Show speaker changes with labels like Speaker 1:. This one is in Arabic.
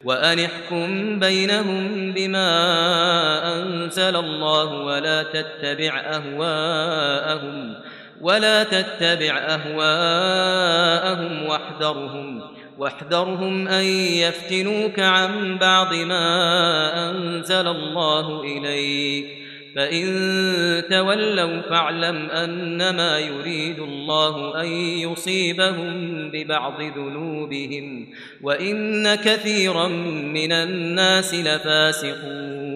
Speaker 1: وأن احكم بينهم بما أنزل الله ولا تتبع أهواءهم واحذرهم أن يفتنوك عن بعض ما أنزل الله إليك، فإن تولوا فاعلم أنما يريد الله أن يصيبهم ببعض ذنوبهم وإن كثيرا من الناس لفاسقون.